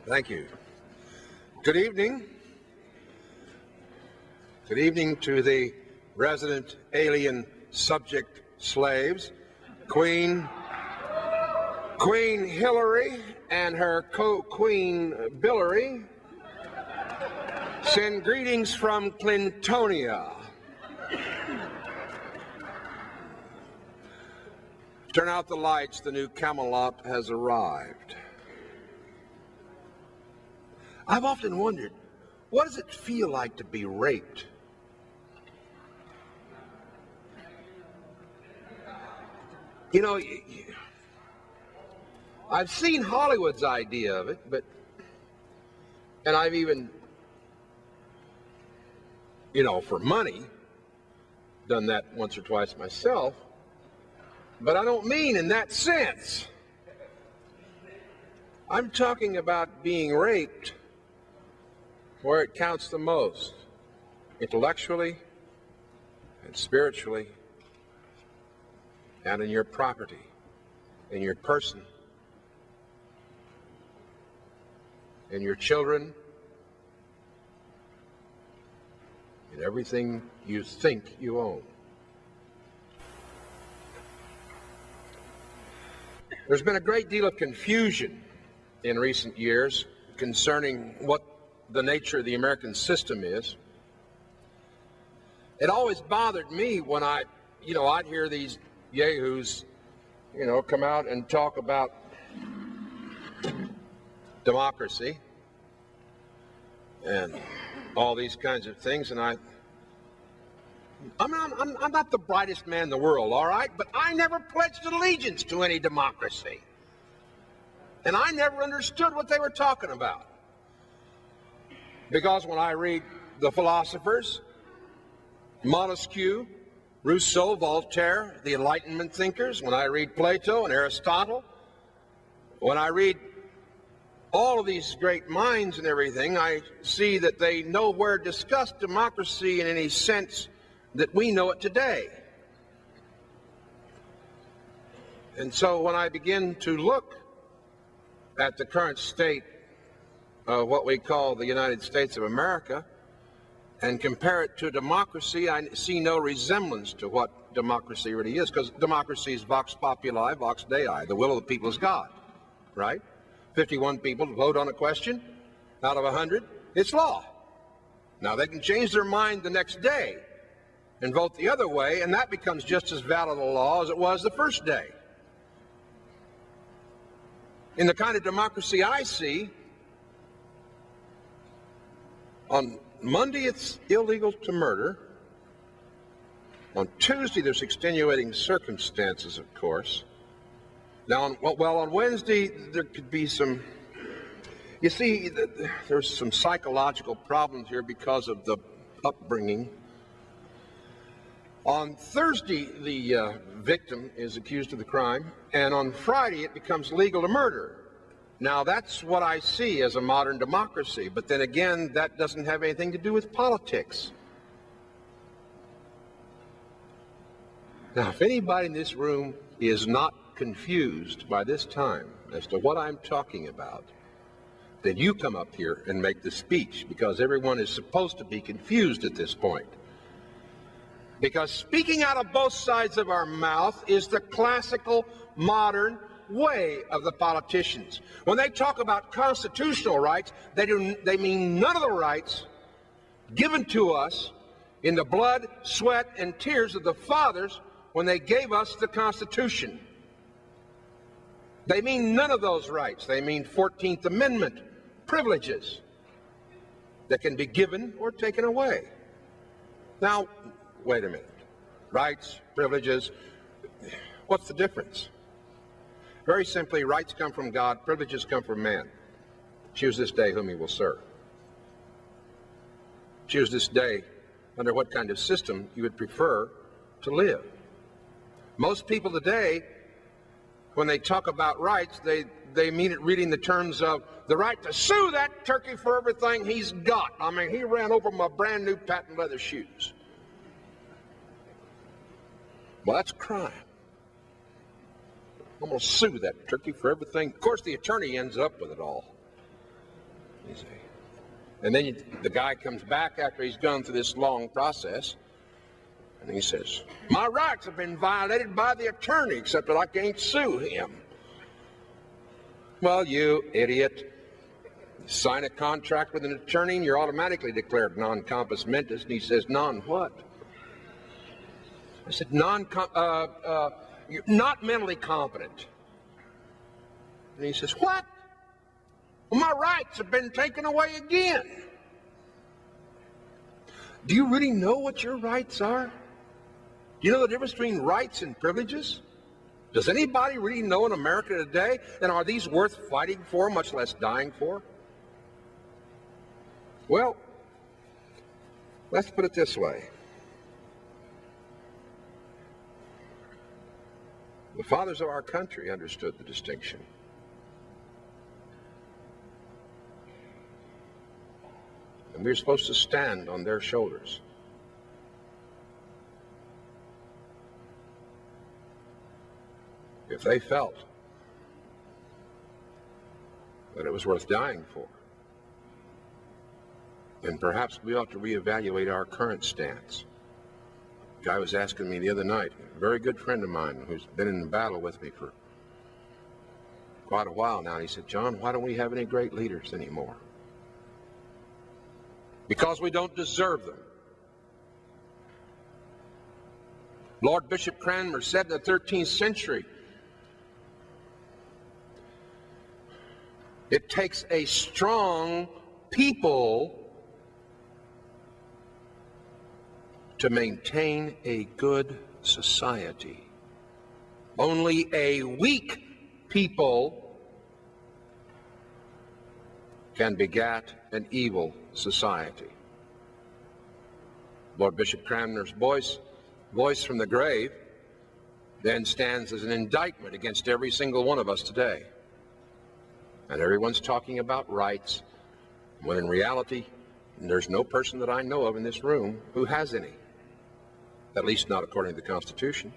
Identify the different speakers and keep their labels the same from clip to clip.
Speaker 1: Thank you. Good evening. Good evening to the resident alien subject slaves, Queen Hillary and her co-queen Billary. Send greetings from Clintonia. Turn out the lights, the new Camelot has arrived. I've often wondered, what does it feel like to be raped? You know, I've seen Hollywood's idea of it, and I've even, for money, done that once or twice myself, but I don't mean in that sense. I'm talking about being raped where it counts the most, intellectually and spiritually, and in your property, in your person, in your children, in everything you think you own. There's been a great deal of confusion in recent years concerning what the nature of the American system is. It always bothered me when I'd hear these yahoos, come out and talk about democracy and all these kinds of things, and I'm not the brightest man in the world, all right, but I never pledged allegiance to any democracy, and I never understood what they were talking about. Because when I read the philosophers, Montesquieu, Rousseau, Voltaire, the Enlightenment thinkers, when I read Plato and Aristotle, when I read all of these great minds and everything, I see that they nowhere discuss democracy in any sense that we know it today. And so when I begin to look at the current state of what we call the United States of America and compare it to democracy, I see no resemblance to what democracy really is, because democracy is vox populi, vox dei, the will of the people is God, right? 51 people vote on a question out of 100, it's law. Now they can change their mind the next day and vote the other way, and that becomes just as valid a law as it was the first day. In the kind of democracy I see, on Monday it's illegal to murder. On Tuesday there's extenuating circumstances, of course. Now, on Wednesday there could be some, you see, there's some psychological problems here because of the upbringing. On Thursday the victim is accused of the crime, and on Friday it becomes legal to murder. Now, that's what I see as a modern democracy, but then again, that doesn't have anything to do with politics. Now, if anybody in this room is not confused by this time as to what I'm talking about, then you come up here and make the speech, because everyone is supposed to be confused at this point. Because speaking out of both sides of our mouth is the classical modern way of the politicians. When they talk about constitutional rights, they mean none of the rights given to us in the blood, sweat, and tears of the fathers when they gave us the Constitution. They mean none of those rights. They mean 14th Amendment privileges that can be given or taken away. Now, wait a minute. Rights, privileges, what's the difference? Very simply, rights come from God, privileges come from man. Choose this day whom you will serve. Choose this day under what kind of system you would prefer to live. Most people today, when they talk about rights, they mean it really in the terms of the right to sue that turkey for everything he's got. I mean, he ran over my brand new patent leather shoes. Well, that's crime. I'm going to sue that turkey for everything. Of course, the attorney ends up with it all. You see. And then the guy comes back after he's gone through this long process, and he says, my rights have been violated by the attorney, except that I can't sue him. Well, you idiot. Sign a contract with an attorney and you're automatically declared non compos mentis. And he says, non what? I said, you're not mentally competent. And he says, what? Well, my rights have been taken away again. Do you really know what your rights are? Do you know the difference between rights and privileges? Does anybody really know in America today? And are these worth fighting for, much less dying for? Well, let's put it this way. The fathers of our country understood the distinction. And we're supposed to stand on their shoulders. If they felt that it was worth dying for, then perhaps we ought to reevaluate our current stance. A guy was asking me the other night, a very good friend of mine who's been in the battle with me for quite a while now, and he said, John, why don't we have any great leaders anymore? Because we don't deserve them. Lord Bishop Cranmer said in the 13th century, it takes a strong people to maintain a good society. Only a weak people can begat an evil society. Lord Bishop Cranmer's voice from the grave then stands as an indictment against every single one of us today. And everyone's talking about rights, when in reality, there's no person that I know of in this room who has any. At least not according to the Constitution.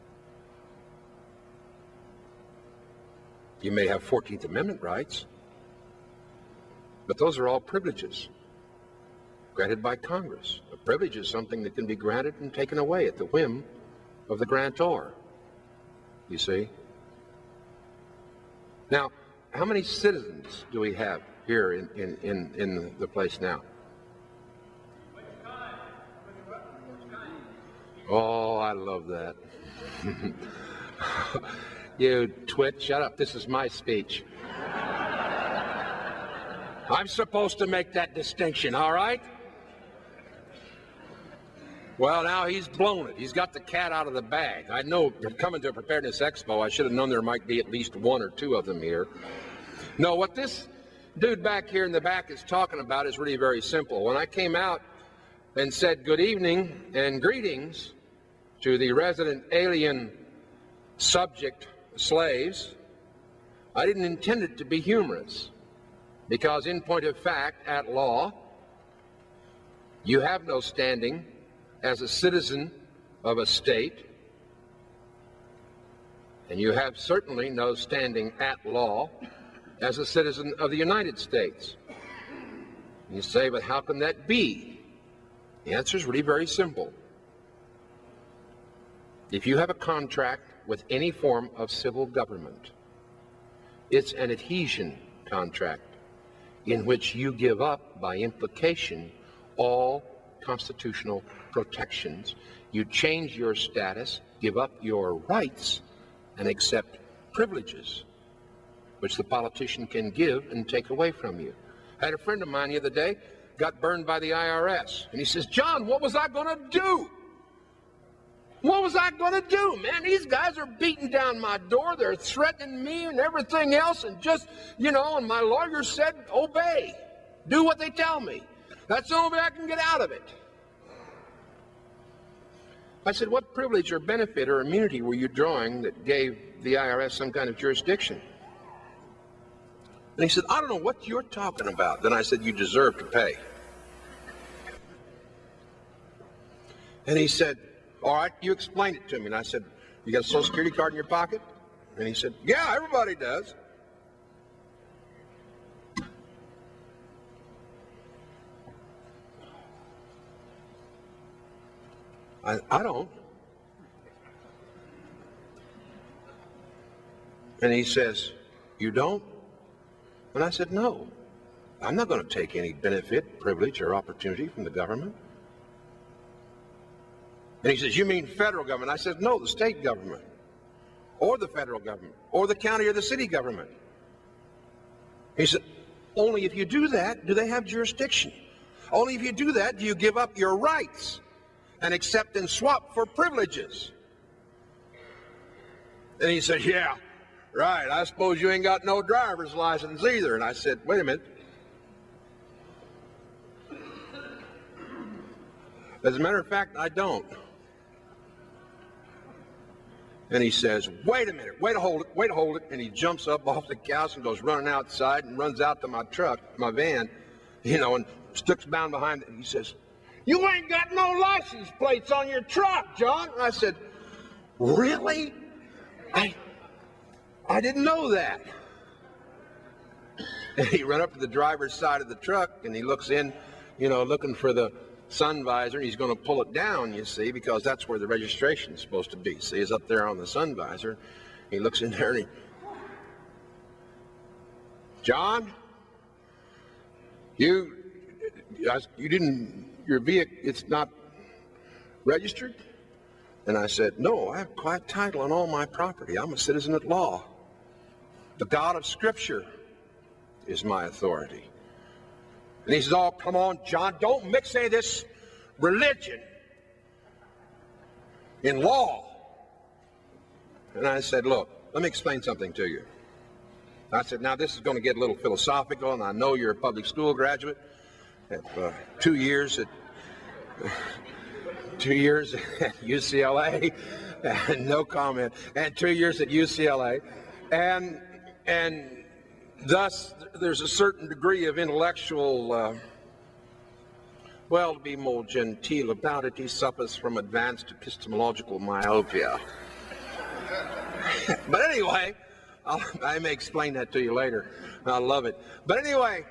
Speaker 1: You may have 14th Amendment rights, but those are all privileges granted by Congress. A privilege is something that can be granted and taken away at the whim of the grantor, you see. Now, how many citizens do we have here in the place now? Oh, I love that. You twit, shut up. This is my speech. I'm supposed to make that distinction, all right? Well, now he's blown it. He's got the cat out of the bag. I know, coming to a preparedness expo, I should have known there might be at least one or two of them here. No, what this dude back here in the back is talking about is really very simple. When I came out and said good evening and greetings to the resident alien subject slaves, I didn't intend it to be humorous, because in point of fact, at law, you have no standing as a citizen of a state, and you have certainly no standing at law as a citizen of the United States. You say, but how can that be? The answer is really very simple. If you have a contract with any form of civil government, it's an adhesion contract in which you give up, by implication, all constitutional protections. You change your status, give up your rights, and accept privileges, which the politician can give and take away from you. I had a friend of mine the other day, got burned by the IRS, and he says, John, what was I going to do? What was I going to do, man? These guys are beating down my door. They're threatening me and everything else, and just, you know, and my lawyer said, obey. Do what they tell me. That's the only way I can get out of it. I said, what privilege or benefit or immunity were you drawing that gave the IRS some kind of jurisdiction? And he said, I don't know what you're talking about. Then I said, you deserve to pay. And he said, all right, you explain it to me. And I said, you got a Social Security card in your pocket? And he said, yeah, everybody does. I don't. And he says, you don't? And I said, no. I'm not going to take any benefit, privilege, or opportunity from the government. And he says, you mean federal government? I said, no, the state government, or the federal government, or the county or the city government. He said, only if you do that, do they have jurisdiction? Only if you do that, do you give up your rights and accept and swap for privileges. And he said, yeah, right, I suppose you ain't got no driver's license either. And I said, wait a minute. As a matter of fact, I don't. And he says, wait a minute, wait to hold it. And he jumps up off the couch and goes running outside and runs out to my truck, my van, and sticks down behind it. And he says, you ain't got no license plates on your truck, John. And I said, really? I didn't know that. And he ran up to the driver's side of the truck and he looks in, looking for the sun visor. He's going to pull it down, you see, because that's where the registration is supposed to be. See, it's up there on the sun visor. He looks in there and John, you didn't, your vehicle, it's not registered? And I said, no, I have quiet title on all my property. I'm a citizen at law. The God of Scripture is my authority. And he says, oh, come on, John, don't mix any of this religion in law. And I said, look, let me explain something to you. I said, now this is going to get a little philosophical, and I know you're a public school graduate. 2 years at 2 years at UCLA, no comment, and 2 years at UCLA, and thus there's a certain degree of intellectual, well, to be more genteel about it, he suffers from advanced epistemological myopia. But anyway, I may explain that to you later. I love it. But anyway,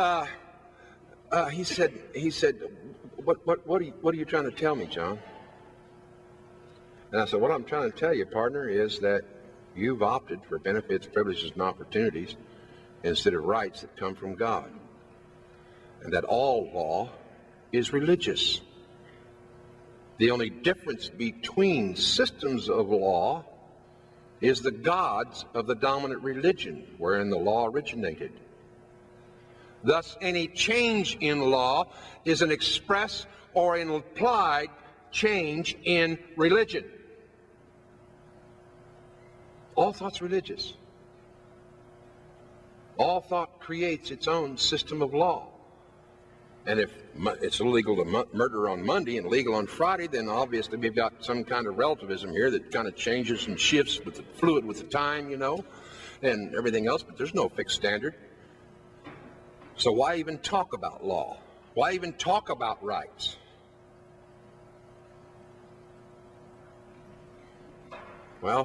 Speaker 1: he said, what are you trying to tell me, John? And I said, what I'm trying to tell you, partner, is that you've opted for benefits, privileges, and opportunities instead of rights that come from God. And that all law is religious. The only difference between systems of law is the gods of the dominant religion wherein the law originated. Thus, any change in law is an express or an implied change in religion. All thought's religious. All thought creates its own system of law. And if it's illegal to murder on Monday and legal on Friday, then obviously we've got some kind of relativism here that kind of changes and shifts with the fluid with the time, and everything else, but there's no fixed standard. So why even talk about law? Why even talk about rights? Well,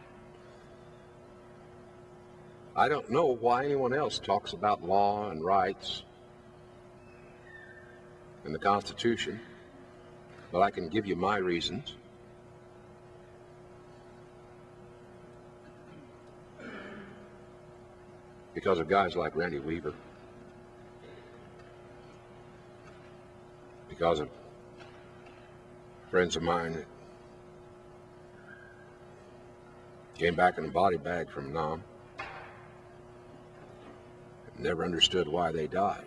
Speaker 1: I don't know why anyone else talks about law and rights and the Constitution, but I can give you my reasons. Because of guys like Randy Weaver. Because of friends of mine that came back in a body bag from Nam. Never understood why they died.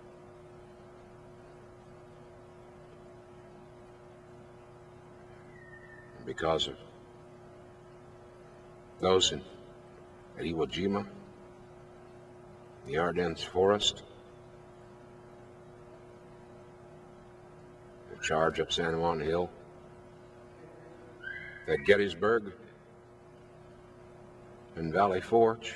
Speaker 1: And because of those at Iwo Jima, the Ardennes Forest, the charge up San Juan Hill, at Gettysburg, and Valley Forge,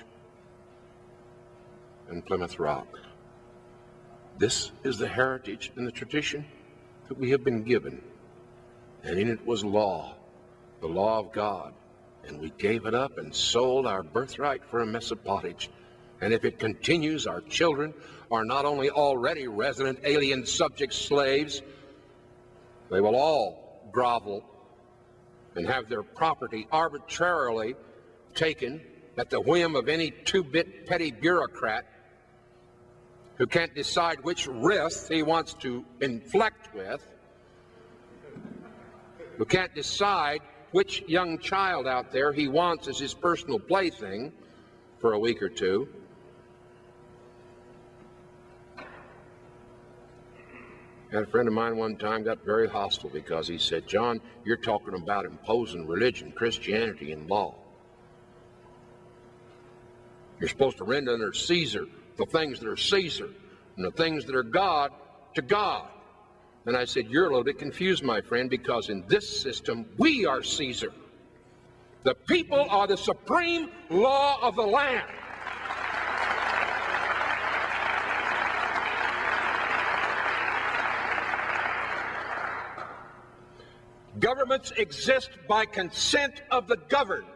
Speaker 1: and Plymouth Rock. This is the heritage and the tradition that we have been given. And in it was law, the law of God. And we gave it up and sold our birthright for a mess of pottage. And if it continues, our children are not only already resident alien subject slaves, they will all grovel and have their property arbitrarily taken at the whim of any two-bit petty bureaucrat who can't decide which wrist he wants to inflect with, who can't decide which young child out there he wants as his personal plaything for a week or two. I had a friend of mine one time got very hostile because he said, "John, you're talking about imposing religion, Christianity, and law. You're supposed to render under Caesar the things that are Caesar and the things that are God to God." And I said, "You're a little bit confused, my friend, because in this system, we are Caesar. The people are the supreme law of the land. Governments exist by consent of the governed.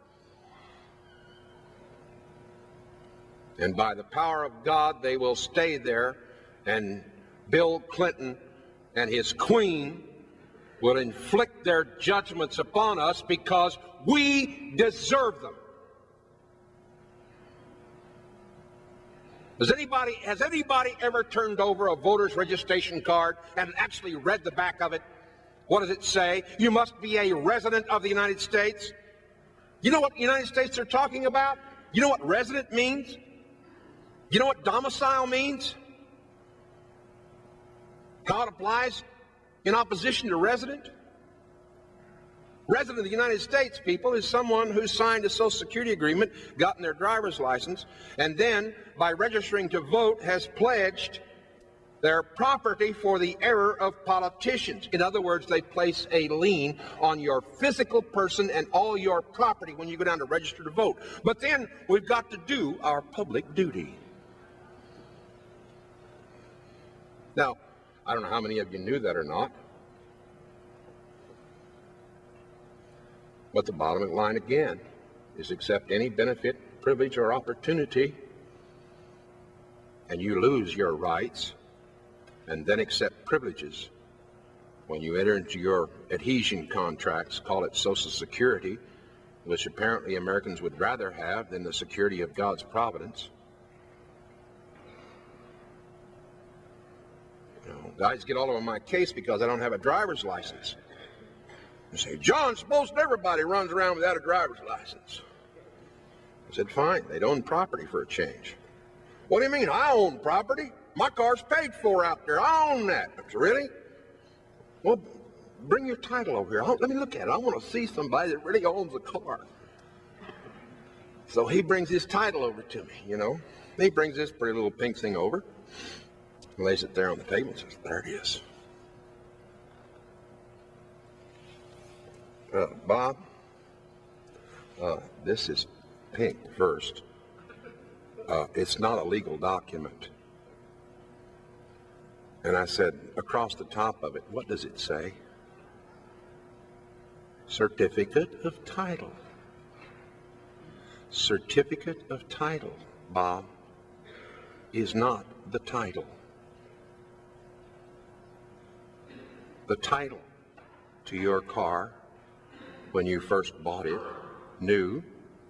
Speaker 1: And by the power of God, they will stay there, and Bill Clinton and his queen will inflict their judgments upon us because we deserve them." Has anybody ever turned over a voter's registration card and actually read the back of it? What does it say? You must be a resident of the United States. You know what the United States they're talking about? You know what resident means? You know what domicile means? How it applies in opposition to resident? Resident of the United States, people, is someone who signed a Social Security agreement, gotten their driver's license, and then, by registering to vote, has pledged their property for the error of politicians. In other words, they place a lien on your physical person and all your property when you go down to register to vote. But then we've got to do our public duty. Now, I don't know how many of you knew that or not, but the bottom line again is accept any benefit, privilege, or opportunity, and you lose your rights, and then accept privileges. When you enter into your adhesion contracts, call it Social Security, which apparently Americans would rather have than the security of God's providence. You know, guys get all over my case because I don't have a driver's license. They say, "John, suppose everybody runs around without a driver's license." I said, "Fine, they'd own property for a change." "What do you mean, I own property? My car's paid for out there. I own that." I said, "Really? Well, bring your title over here. Let me look at it. I want to see somebody that really owns a car." So he brings his title over to me, you know. He brings this pretty little pink thing over, lays it there on the table and says, "There it is. Bob, this is pink first. It's not a legal document." And I said, across the top of it, what does it say? Certificate of title. Certificate of title, Bob, is not the title. The title to your car when you first bought it, new,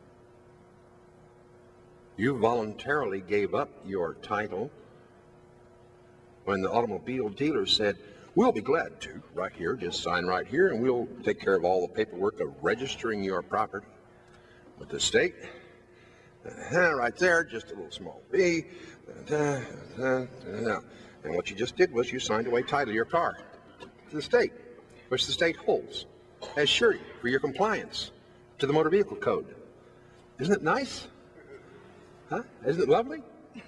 Speaker 1: you voluntarily gave up your title when the automobile dealer said, "We'll be glad to, right here, just sign right here, and we'll take care of all the paperwork of registering your property with the state." Right there, just a little small B. And what you just did was you signed away title to your car to the state, which the state holds as surety for your compliance to the Motor Vehicle Code. Isn't it nice? Huh? Isn't it lovely?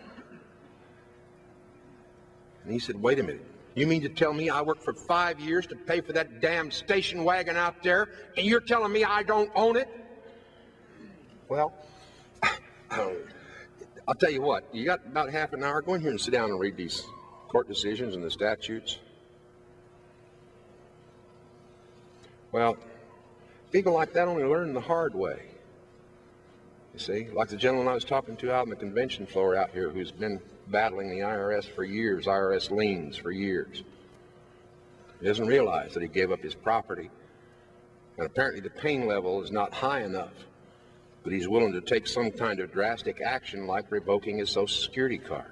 Speaker 1: And he said, "Wait a minute. You mean to tell me I worked for 5 years to pay for that damn station wagon out there, and you're telling me I don't own it?" Well, I'll tell you what. You got about half an hour. Go in here and sit down and read these court decisions and the statutes. Well, people like that only learn the hard way. You see, like the gentleman I was talking to out on the convention floor out here who's been battling the IRS for years, IRS liens for years. He doesn't realize that he gave up his property. And apparently the pain level is not high enough, but he's willing to take some kind of drastic action like revoking his Social Security card.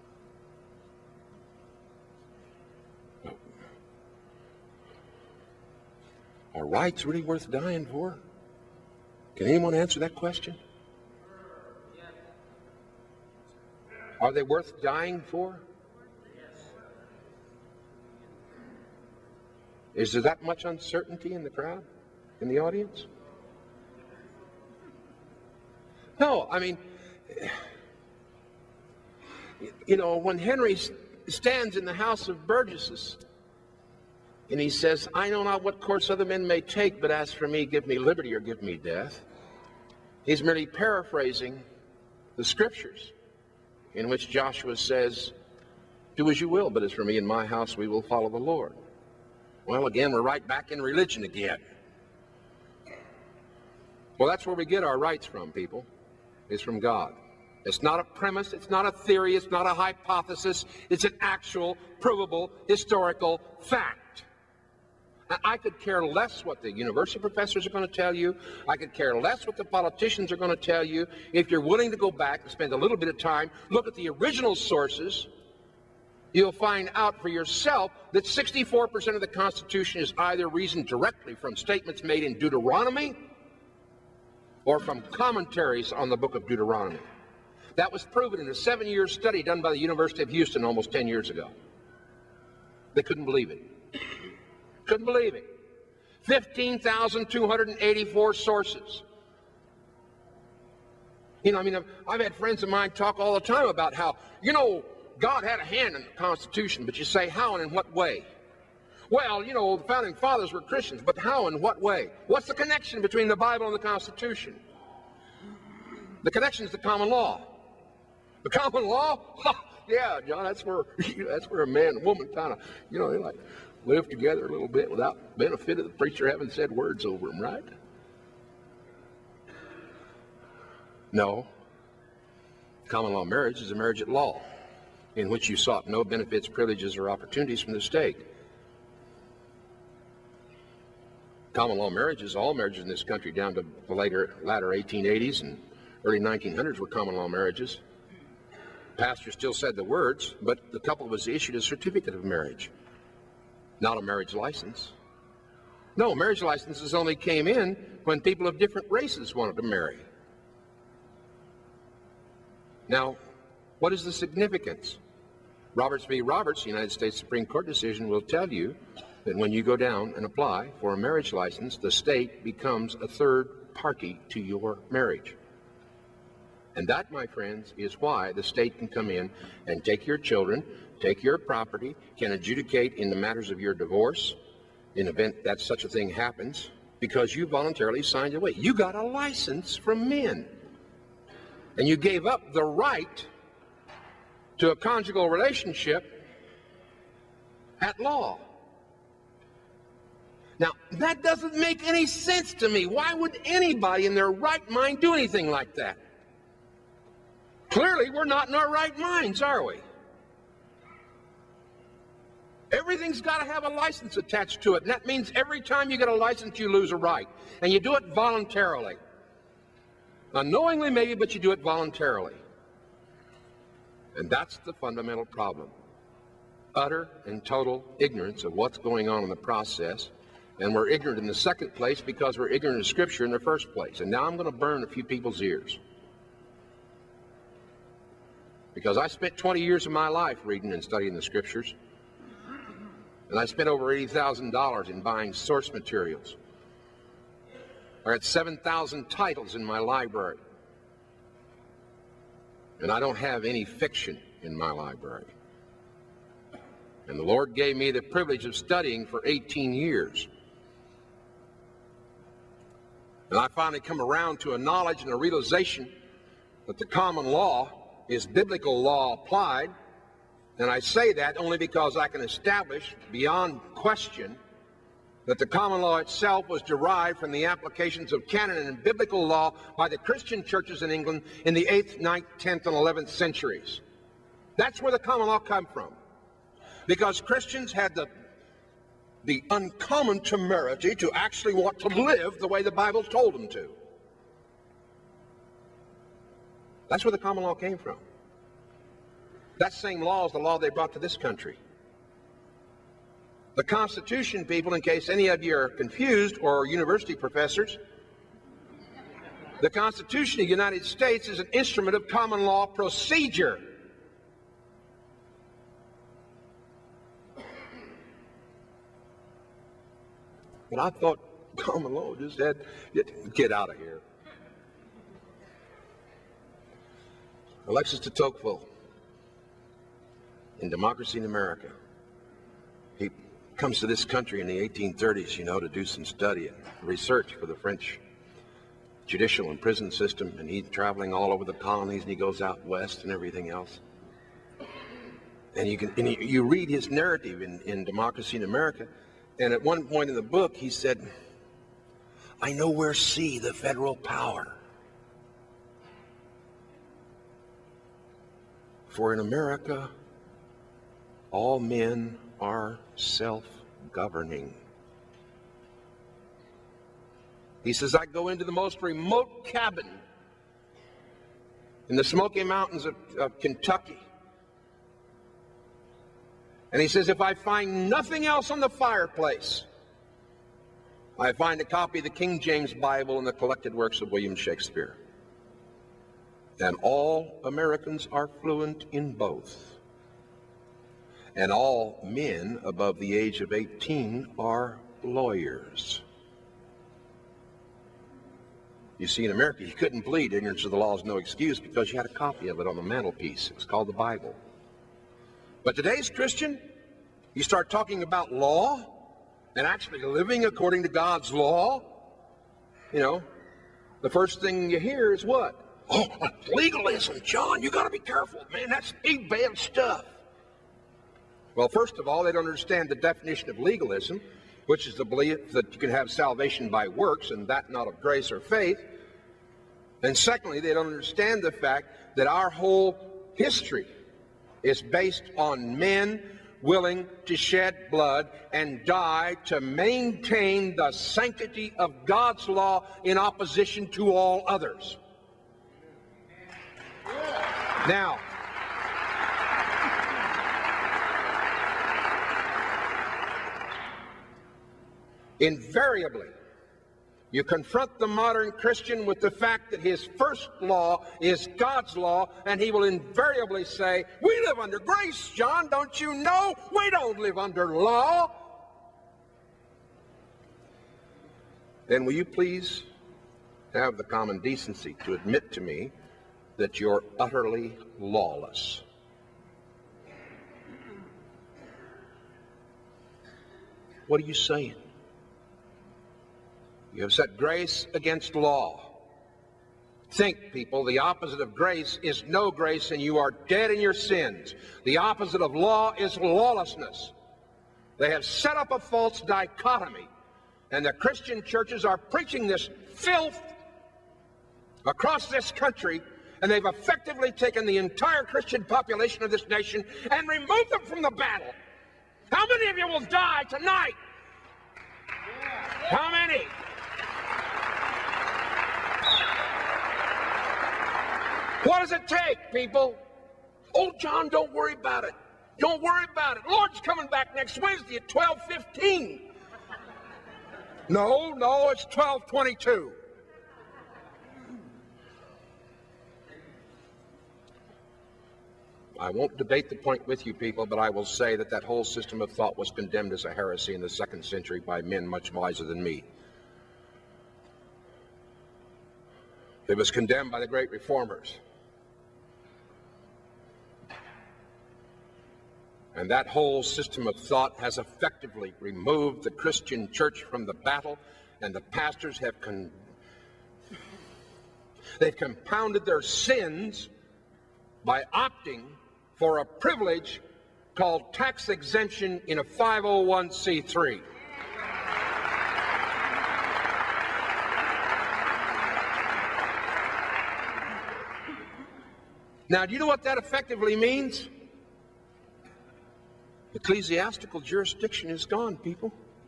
Speaker 1: Are rights really worth dying for? Can anyone answer that question? Are they worth dying for? Is there that much uncertainty in the crowd, in the audience? No, I mean, you know, when Henry stands in the House of Burgesses and he says, I know not what course other men may take, but as for me, give me liberty or give me death, he's merely paraphrasing the scriptures in which Joshua says, do as you will, but as for me and my house, we will follow the Lord. Well, again, we're right back in religion again. Well, that's where we get our rights from, people. It's from God. It's not a premise, it's not a theory, it's not a hypothesis. It's an actual, provable, historical fact. I could care less what the university professors are going to tell you. I could care less what the politicians are going to tell you. If you're willing to go back and spend a little bit of time, look at the original sources, you'll find out for yourself that 64% of the Constitution is either reasoned directly from statements made in Deuteronomy or from commentaries on the book of Deuteronomy. That was proven in a 7-year study done by the University of Houston almost 10 years ago. They couldn't believe it. Couldn't believe it. 15,284 sources. You know, I mean, I've had friends of mine talk all the time about how, you know, God had a hand in the Constitution, but you say, how and in what way? Well, you know, the Founding Fathers were Christians, but how and what way? What's the connection between the Bible and the Constitution? The connection is the common law. The common law? Ha, yeah, John, that's where a man and woman kind of, you know, they like live together a little bit without benefit of the preacher having said words over them, right? No. Common law marriage is a marriage at law, in which you sought no benefits, privileges, or opportunities from the state. Common law marriages, all marriages in this country down to the latter 1880s and early 1900s were common law marriages. The pastor still said the words, but the couple was issued a certificate of marriage, not a marriage license. No, marriage licenses only came in when people of different races wanted to marry. Now, what is the significance? Roberts v. Roberts, the United States Supreme Court decision, will tell you that when you go down and apply for a marriage license, the state becomes a third party to your marriage. And that, my friends, is why the state can come in and take your children, take your property, can adjudicate in the matters of your divorce, in event that such a thing happens, because you voluntarily signed away. You got a license from men. And you gave up the right to a conjugal relationship at law. Now, that doesn't make any sense to me. Why would anybody in their right mind do anything like that? Clearly, we're not in our right minds, are we? Everything's got to have a license attached to it, and that means every time you get a license, you lose a right. And you do it voluntarily. Unknowingly, maybe, but you do it voluntarily. And that's the fundamental problem. Utter and total ignorance of what's going on in the process. And we're ignorant in the second place because we're ignorant of Scripture in the first place. And now I'm going to burn a few people's ears. Because I spent 20 years of my life reading and studying the Scriptures. And I spent over $80,000 in buying source materials. I got 7,000 titles in my library. And I don't have any fiction in my library. And the Lord gave me the privilege of studying for 18 years. And I finally come around to a knowledge and a realization that the common law is biblical law applied. And I say that only because I can establish beyond question that the common law itself was derived from the applications of canon and biblical law by the Christian churches in England in the 8th, 9th, 10th, and 11th centuries. That's where the common law came from. Because Christians had the the uncommon temerity to actually want to live the way the Bible told them to. That's where the common law came from. That same law is the law they brought to this country. The Constitution, people, in case any of you are confused or university professors, the Constitution of the United States is an instrument of common law procedure. But I thought common law just had, get out of here. Alexis de Tocqueville, in Democracy in America, he comes to this country in the 1830s, to do some study and research for the French judicial and prison system, and he's traveling all over the colonies, and he goes out west and everything else. And you read his narrative in Democracy in America, and at one point in the book he said, "I nowhere see the federal power. For in America, all men are self-governing." He says, "I go into the most remote cabin in the Smoky Mountains of Kentucky. And he says, if I find nothing else on the fireplace, I find a copy of the King James Bible and the collected works of William Shakespeare. And all Americans are fluent in both. And all men above the age of 18 are lawyers." You see, in America, you couldn't plead ignorance of the law is no excuse because you had a copy of it on the mantelpiece. It was called the Bible. But today's Christian, you start talking about law and actually living according to God's law, the first thing you hear is what? "Oh, legalism, John, you got to be careful, man, that's big bad stuff." Well, first of all, they don't understand the definition of legalism, which is the belief that you can have salvation by works and that not of grace or faith. And secondly, they don't understand the fact that our whole history is based on men willing to shed blood and die to maintain the sanctity of God's law in opposition to all others. Now, invariably, you confront the modern Christian with the fact that his first law is God's law, and he will invariably say, "We live under grace, John, don't you know? We don't live under law." Then will you please have the common decency to admit to me that you're utterly lawless? What are you saying? You have set grace against law. Think, people, the opposite of grace is no grace, and you are dead in your sins. The opposite of law is lawlessness. They have set up a false dichotomy, and the Christian churches are preaching this filth across this country, and they've effectively taken the entire Christian population of this nation and removed them from the battle. How many of you will die tonight? How many? What does it take, people? "Oh, John, don't worry about it. Don't worry about it. Lord's coming back next Wednesday at 12:15. No, it's 12:22. I won't debate the point with you, people, but I will say that that whole system of thought was condemned as a heresy in the 2nd century by men much wiser than me. It was condemned by the great reformers. And that whole system of thought has effectively removed the Christian church from the battle, and the pastors have they've compounded their sins by opting for a privilege called tax exemption in a 501c3. Now, do you know what that effectively means? Ecclesiastical jurisdiction is gone, people.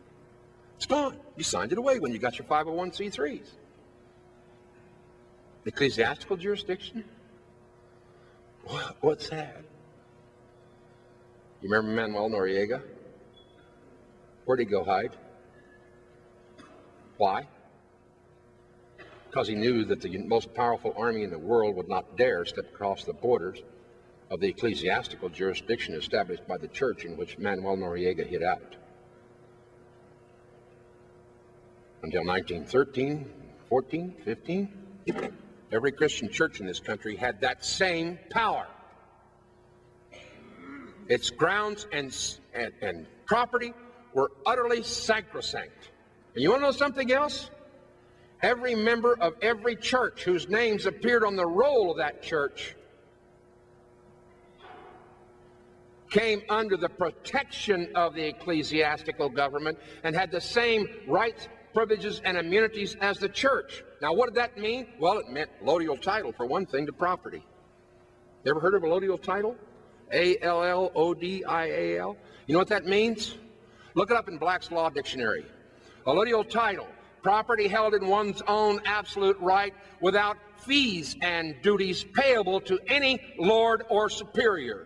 Speaker 1: It's gone. You signed it away when you got your 501c3s. Ecclesiastical jurisdiction? What's that? You remember Manuel Noriega? Where'd he go hide? Why? Because he knew that the most powerful army in the world would not dare step across the borders of the ecclesiastical jurisdiction established by the church in which Manuel Noriega hid out. Until 1913, 14, 15, every Christian church in this country had that same power. Its grounds and property were utterly sacrosanct. And you want to know something else? Every member of every church whose names appeared on the roll of that church came under the protection of the ecclesiastical government and had the same rights, privileges, and immunities as the church. Now, what did that mean? Well, it meant allodial title, for one thing, to property. You ever heard of allodial title? A-L-L-O-D-I-A-L. You know what that means? Look it up in Black's Law Dictionary. Allodial title, property held in one's own absolute right without fees and duties payable to any lord or superior.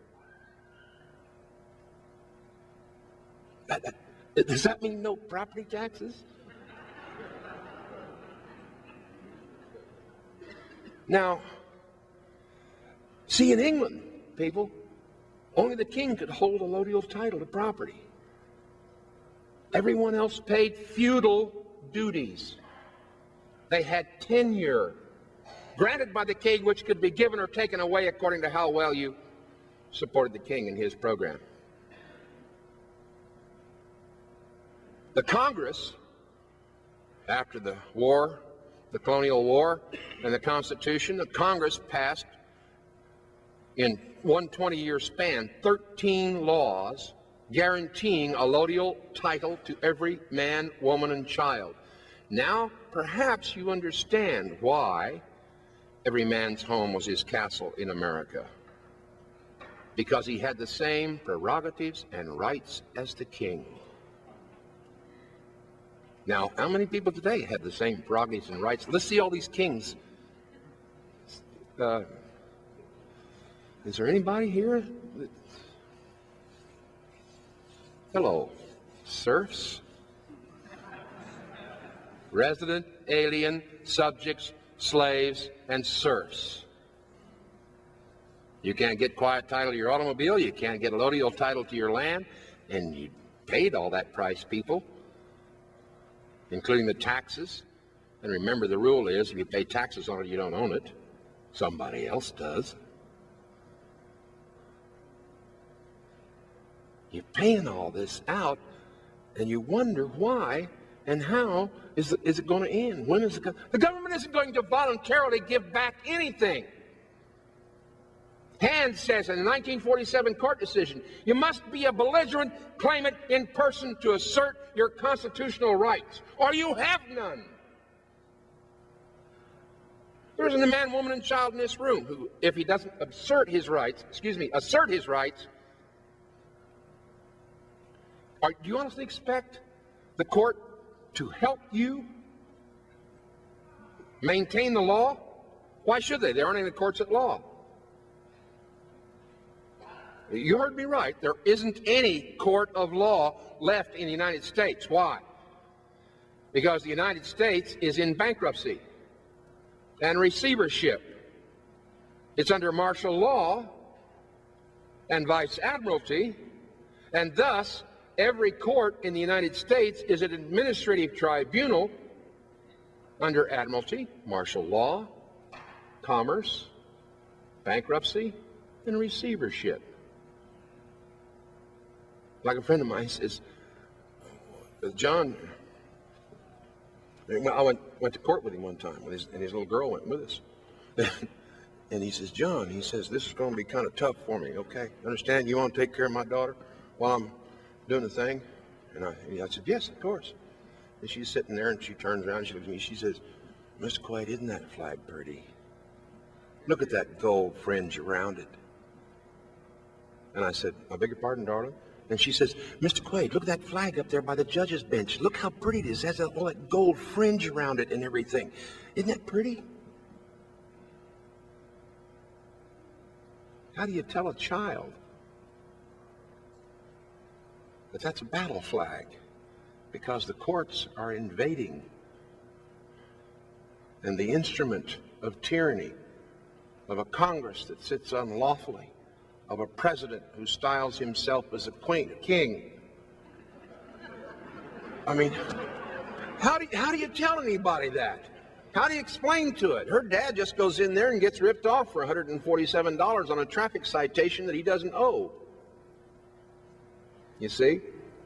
Speaker 1: Does that mean no property taxes? Now, see, in England, people, only the king could hold allodial title to property. Everyone else paid feudal duties. They had tenure granted by the king, which could be given or taken away according to how well you supported the king in his program. The Congress, after the war, the colonial war, and the Constitution, the Congress passed in one 20-year span 13 laws guaranteeing allodial title to every man, woman, and child. Now, perhaps you understand why every man's home was his castle in America. Because he had the same prerogatives and rights as the king. Now, how many people today have the same prerogatives and rights? Let's see all these kings. Is there anybody here? Hello, serfs, resident, alien, subjects, slaves, and serfs. You can't get quiet title to your automobile, you can't get allodial title to your land, and you paid all that price, people, including the taxes. And remember, the rule is if you pay taxes on it, you don't own it. Somebody else does. You're paying all this out, and you wonder why and how is it going to end? When is it going? The government isn't going to voluntarily give back anything. Hand says in the 1947 court decision, you must be a belligerent claimant in person to assert your constitutional rights, or you have none. There isn't a man, woman, and child in this room who, if he doesn't assert his rights, do you honestly expect the court to help you maintain the law? Why should they? They aren't in the courts at law. You heard me right. There isn't any court of law left in the United States. Why? Because the United States is in bankruptcy and receivership. It's under martial law and vice admiralty, and thus every court in the United States is an administrative tribunal under admiralty, martial law, commerce, bankruptcy, and receivership. Like a friend of mine says, John, I went to court with him one time, and his little girl went with us. And he says, John, he says, this is going to be kind of tough for me, okay? Understand you want to take care of my daughter while I'm doing the thing? And I said, yes, of course. And she's sitting there, and she turns around, and she looks at me, she says, Mr. Quaid, isn't that flag pretty? Look at that gold fringe around it. And I said, I beg your pardon, darling? And she says, Mr. Quaid, look at that flag up there by the judge's bench. Look how pretty it is. It has all that gold fringe around it and everything. Isn't that pretty? How do you tell a child that that's a battle flag? Because the courts are invading, and the instrument of tyranny, of a Congress that sits unlawfully, of a president who styles himself as a king. I mean, how do you tell anybody that? How do you explain to it? Her dad just goes in there and gets ripped off for $147 on a traffic citation that he doesn't owe. You see?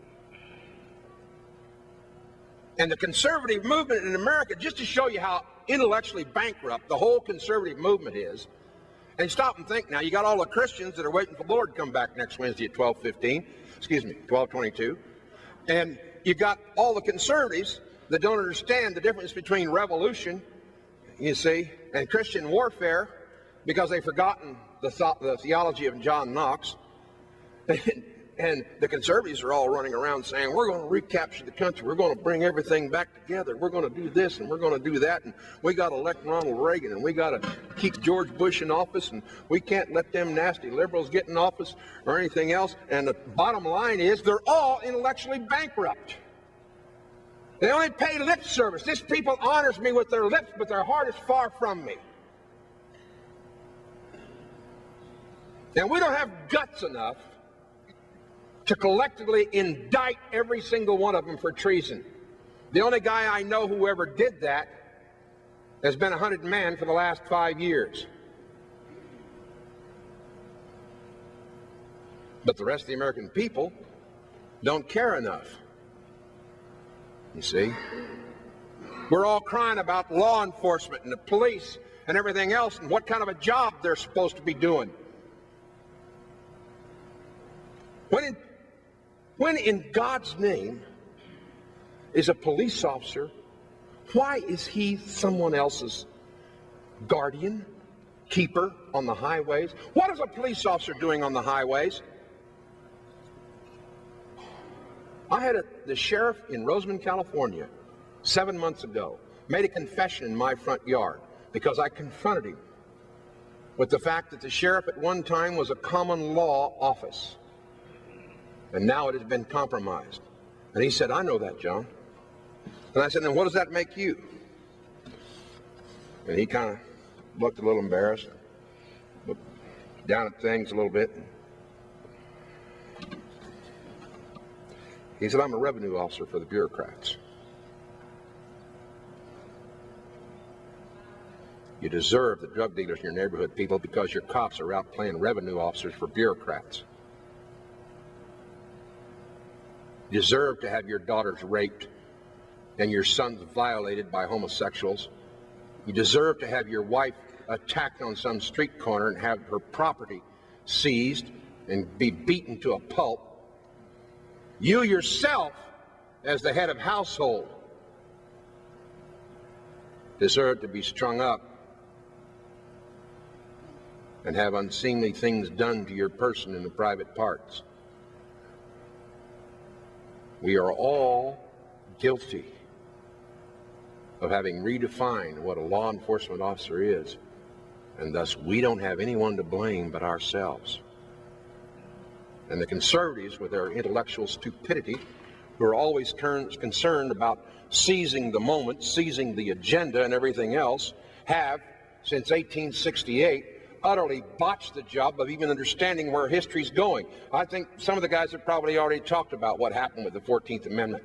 Speaker 1: And the conservative movement in America, just to show you how intellectually bankrupt the whole conservative movement is, and stop and think now, you got all the Christians that are waiting for the Lord to come back next Wednesday at 12:22, and you got all the conservatives that don't understand the difference between revolution, you see, and Christian warfare, because they've forgotten the theology of John Knox. And the conservatives are all running around saying, we're going to recapture the country. We're going to bring everything back together. We're going to do this and we're going to do that. And we got to elect Ronald Reagan, and we got to keep George Bush in office, and we can't let them nasty liberals get in office or anything else. And the bottom line is they're all intellectually bankrupt. They only pay lip service. This people honors me with their lips, but their heart is far from me. And we don't have guts enough to collectively indict every single one of them for treason. The only guy I know who ever did that has been a hunted man for the last 5 years. But the rest of the American people don't care enough. You see? We're all crying about law enforcement and the police and everything else and what kind of a job they're supposed to be doing. When in God's name is a police officer, why is he someone else's guardian, keeper on the highways? What is a police officer doing on the highways? I had the sheriff in Rosamond, California, 7 months ago, made a confession in my front yard because I confronted him with the fact that the sheriff at one time was a common law office. And now it has been compromised. And he said, I know that, John. And I said, then what does that make you? And he kind of looked a little embarrassed, looked down at things a little bit. He said, I'm a revenue officer for the bureaucrats. You deserve the drug dealers in your neighborhood, people, because your cops are out playing revenue officers for bureaucrats. You deserve to have your daughters raped and your sons violated by homosexuals. You deserve to have your wife attacked on some street corner and have her property seized and be beaten to a pulp. You yourself, as the head of household, deserve to be strung up and have unseemly things done to your person in the private parts. We are all guilty of having redefined what a law enforcement officer is, and thus we don't have anyone to blame but ourselves. And the conservatives, with their intellectual stupidity, who are always concerned about seizing the moment, seizing the agenda and everything else, have, since 1868, utterly botched the job of even understanding where history's going. I think some of the guys have probably already talked about what happened with the 14th Amendment.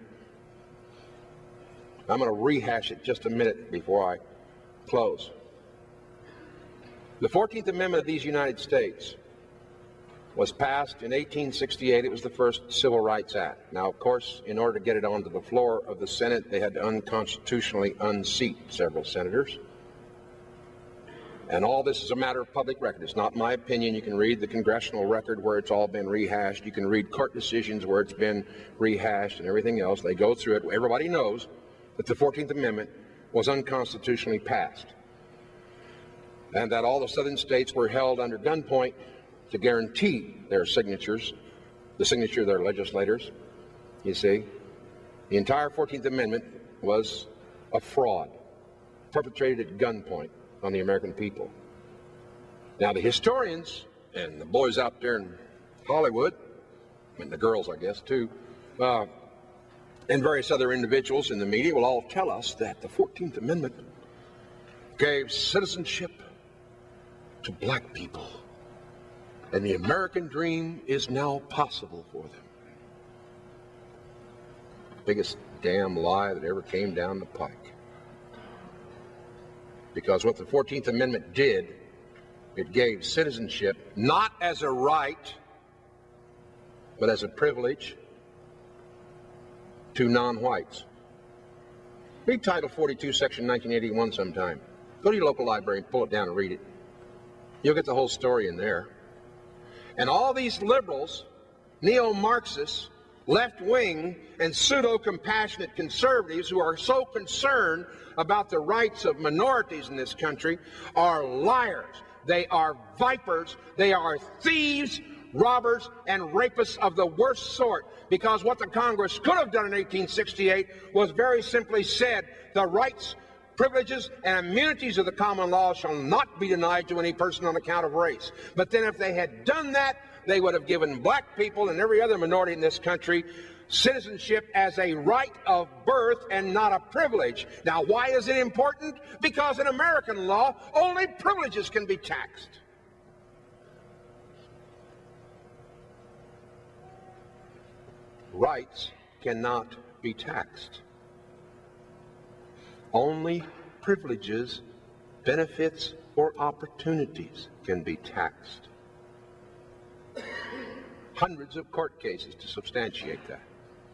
Speaker 1: I'm going to rehash it just a minute before I close. The 14th Amendment of these United States was passed in 1868. It was the first Civil Rights Act. Now, of course, in order to get it onto the floor of the Senate, they had to unconstitutionally unseat several senators. And all this is a matter of public record. It's not my opinion. You can read the congressional record where it's all been rehashed. You can read court decisions where it's been rehashed and everything else. They go through it. Everybody knows that the 14th Amendment was unconstitutionally passed, and that all the southern states were held under gunpoint to guarantee their signatures the signature of their legislators. You see, the entire 14th Amendment was a fraud perpetrated at gunpoint on the American people. Now, the historians and the boys out there in Hollywood, and the girls, I guess, too, and various other individuals in the media will all tell us that the 14th Amendment gave citizenship to black people, and the American dream is now possible for them. Biggest damn lie that ever came down the pike. Because what the 14th Amendment did, it gave citizenship not as a right, but as a privilege to non-whites. Read Title 42, Section 1981 sometime. Go to your local library and pull it down and read it. You'll get the whole story in there. And all these liberals, neo-Marxists, left-wing, and pseudo-compassionate conservatives who are so concerned about the rights of minorities in this country are liars. They are vipers. They are thieves, robbers, and rapists of the worst sort. Because what the Congress could have done in 1868 was very simply said, the rights, privileges, and immunities of the common law shall not be denied to any person on account of race. But then if they had done that, they would have given black people and every other minority in this country citizenship as a right of birth and not a privilege. Now, why is it important? Because in American law, only privileges can be taxed. Rights cannot be taxed. Only privileges, benefits, or opportunities can be taxed. Hundreds of court cases to substantiate that.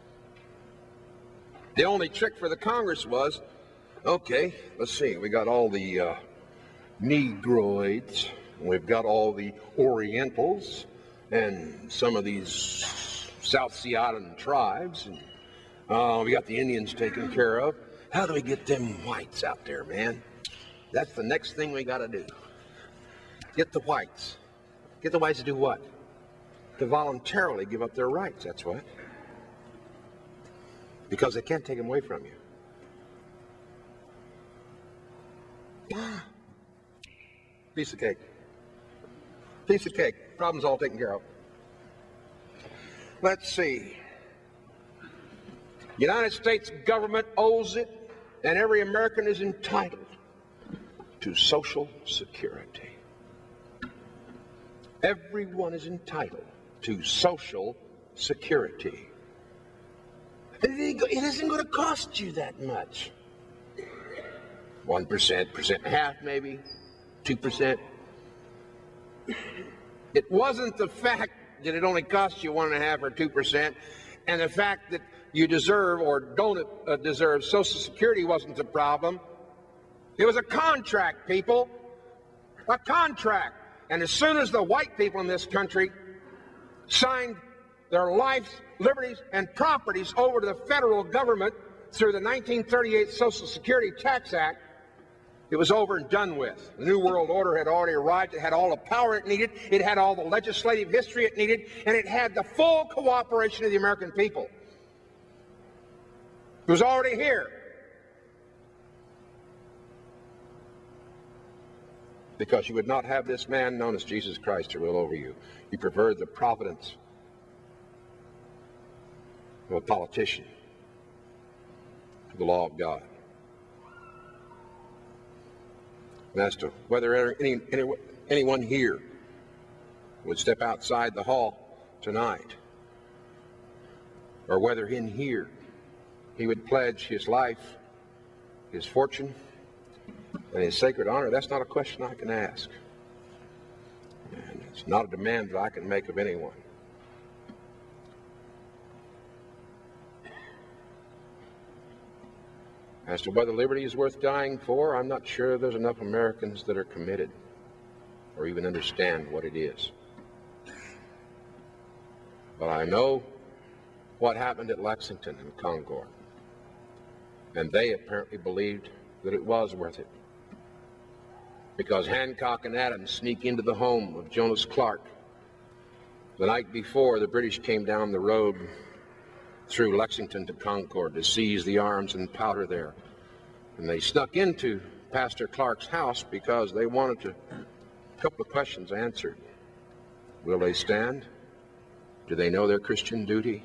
Speaker 1: The only trick for the Congress was, okay, let's see, we got all the Negroids, we've got all the Orientals, and some of these South Sea Island tribes, and we got the Indians taken care of. How do we get them whites out there, man? That's the next thing we got to do. Get the whites. Get the whites to do what? To voluntarily give up their rights, that's what. Because they can't take them away from you. Piece of cake. Piece of cake. Problem's all taken care of. Let's see. United States government owes it, and every American is entitled to Social Security. Everyone is entitled to Social Security. It isn't going to cost you that much. 1%, 1.5% maybe, 2%. It wasn't the fact that it only costs you 1.5% or 2%, and the fact that you deserve or don't deserve Social Security wasn't the problem. It was a contract, people. A contract. And as soon as the white people in this country signed their lives, liberties, and properties over to the federal government through the 1938 Social Security Tax Act, it was over and done with. The New World Order had already arrived. It had all the power it needed. It had all the legislative history it needed. And it had the full cooperation of the American people. It was already here. Because you would not have this man known as Jesus Christ to rule over you. You preferred the providence of a politician to the law of God. And as to whether anyone here would step outside the hall tonight, or whether in here he would pledge his life, his fortune, and his sacred honor, that's not a question I can ask. And it's not a demand that I can make of anyone. As to whether liberty is worth dying for, I'm not sure there's enough Americans that are committed or even understand what it is. But I know what happened at Lexington and Concord, and they apparently believed that it was worth it. Because Hancock and Adams sneak into the home of Jonas Clark The night before, the British came down the road through Lexington to Concord to seize the arms and powder there. And they snuck into Pastor Clark's house because they wanted a couple of questions answered. Will they stand? Do they know their Christian duty?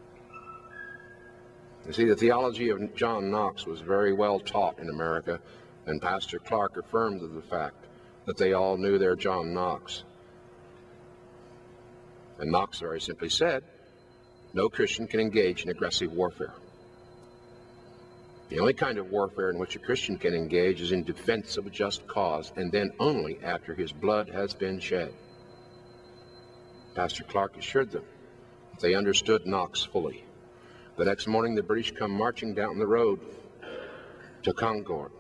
Speaker 1: You see, the theology of John Knox was very well taught in America, and Pastor Clark affirmed the fact that they all knew their John Knox. And Knox very simply said, no Christian can engage in aggressive warfare. The only kind of warfare in which a Christian can engage is in defense of a just cause, and then only after his blood has been shed. Pastor Clark assured them that they understood Knox fully. The next morning, the British come marching down the road to Concord.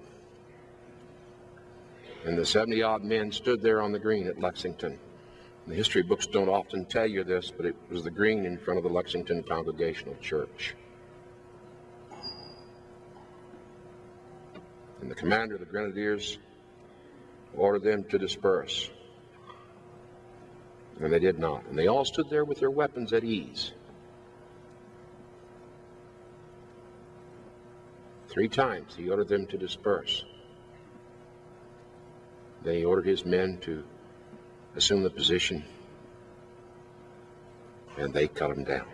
Speaker 1: And the 70-odd men stood there on the green at Lexington. The history books don't often tell you this, but it was the green in front of the Lexington Congregational Church. And the commander of the Grenadiers ordered them to disperse. And they did not. And they all stood there with their weapons at ease. 3 times he ordered them to disperse. Then he ordered his men to assume the position, and they cut him down.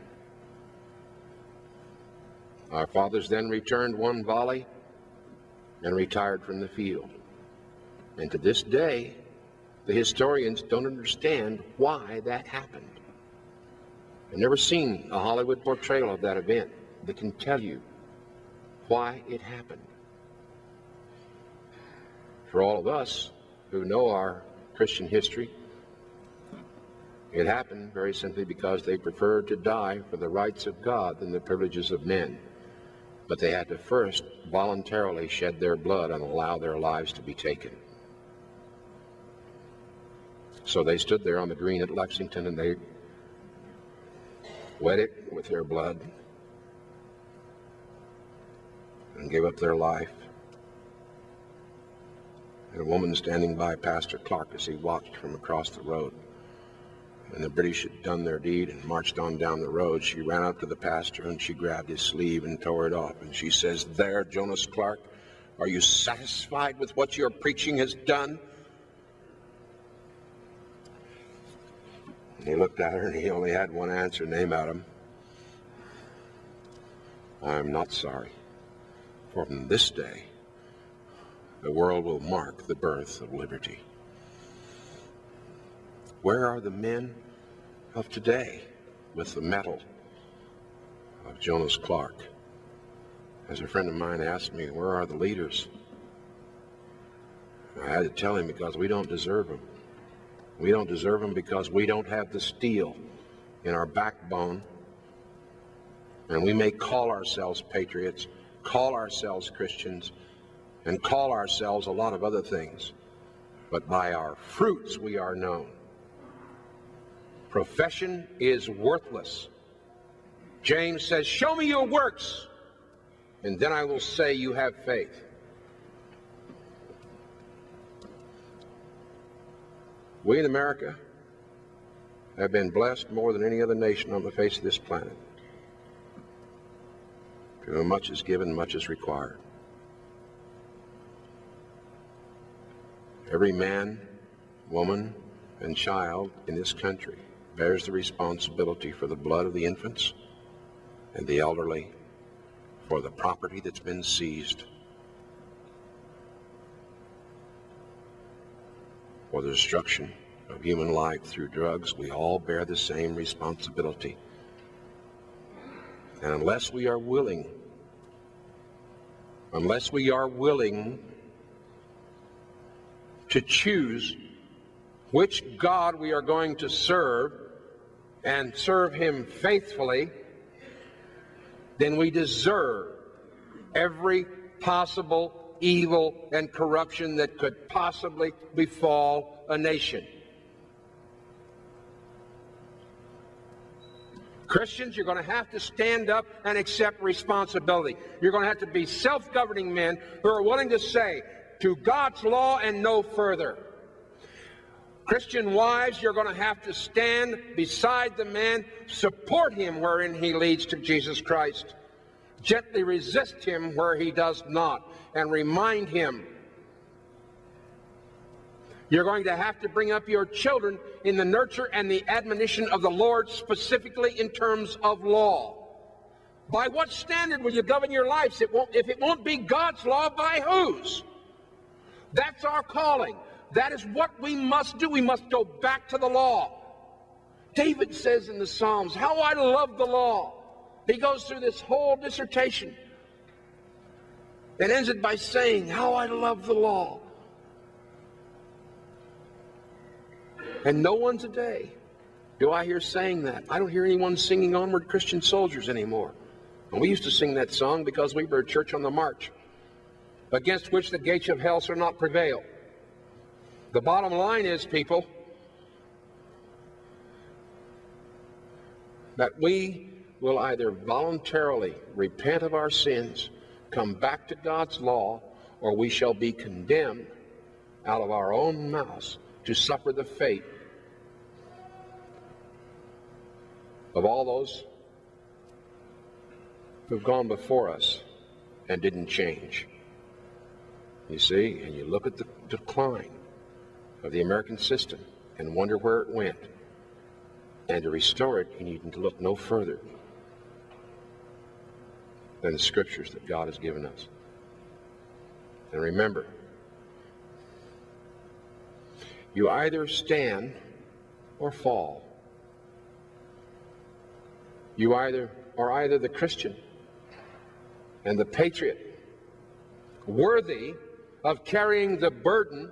Speaker 1: Our fathers then returned one volley and retired from the field. And to this day, the historians don't understand why that happened. I've never seen a Hollywood portrayal of that event that can tell you why it happened. For all of us who know our Christian history, it happened very simply because they preferred to die for the rights of God than the privileges of men. But they had to first voluntarily shed their blood and allow their lives to be taken. So they stood there on the green at Lexington and they wet it with their blood and gave up their life. And a woman standing by Pastor Clark as he watched from across the road. When the British had done their deed and marched on down the road, she ran up to the pastor and she grabbed his sleeve and tore it off. And she says, "There, Jonas Clark, are you satisfied with what your preaching has done?" And he looked at her and he only had one answer, name at him. "I'm not sorry, for from this day, the world will mark the birth of liberty." Where are the men of today with the mettle of Jonas Clark? As a friend of mine asked me, where are the leaders? I had to tell him because we don't deserve them. We don't deserve them because we don't have the steel in our backbone. And we may call ourselves patriots, call ourselves Christians, and call ourselves a lot of other things. But by our fruits we are known. Profession is worthless. James says, "Show me your works, and then I will say you have faith." We in America have been blessed more than any other nation on the face of this planet. To whom much is given, much is required. Every man, woman, and child in this country bears the responsibility for the blood of the infants and the elderly, for the property that's been seized, for the destruction of human life through drugs. We all bear the same responsibility. And unless we are willing to choose which God we are going to serve and serve Him faithfully, then we deserve every possible evil and corruption that could possibly befall a nation. Christians, you're going to have to stand up and accept responsibility. You're going to have to be self-governing men who are willing to say, to God's law and no further. Christian wives, you're going to have to stand beside the man, support him wherein he leads to Jesus Christ. Gently resist him where he does not, and remind him. You're going to have to bring up your children in the nurture and the admonition of the Lord, specifically in terms of law. By what standard will you govern your lives? If it won't be God's law, by whose? That's our calling. That is what we must do. We must go back to the law. David says in the Psalms, how I love the law. He goes through this whole dissertation and ends it by saying, how I love the law. And no one today do I hear saying that. I don't hear anyone singing Onward Christian Soldiers anymore. And we used to sing that song because we were a church on the march, against which the gates of hell shall not prevail. The bottom line is, people, that we will either voluntarily repent of our sins, come back to God's law, or we shall be condemned out of our own mouths to suffer the fate of all those who've gone before us and didn't change. You see, and you look at the decline of the American system and wonder where it went. And to restore it, you need to look no further than the scriptures that God has given us. And remember, you either stand or fall. You are either the Christian and the patriot, worthy of carrying the burden,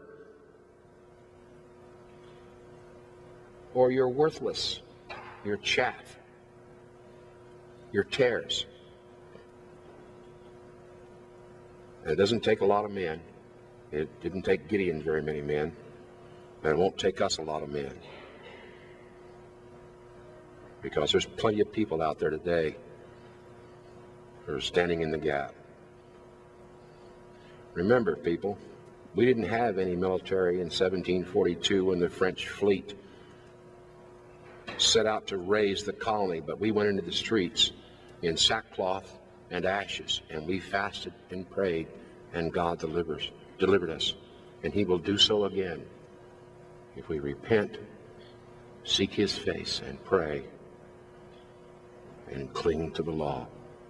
Speaker 1: or you're worthless, you're chaff, you're tares. And it doesn't take a lot of men. It didn't take Gideon very many men, and it won't take us a lot of men. Because there's plenty of people out there today who are standing in the gap. Remember, people, we didn't have any military in 1742 when the French fleet set out to raise the colony, but we went into the streets in sackcloth and ashes, and we fasted and prayed, and God delivered us. And he will do so again if we repent, seek his face, and pray, and cling to the law.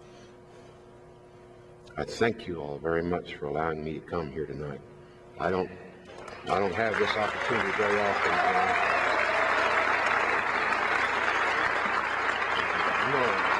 Speaker 1: I thank you all very much for allowing me to come here tonight. I don't have this opportunity very often. No.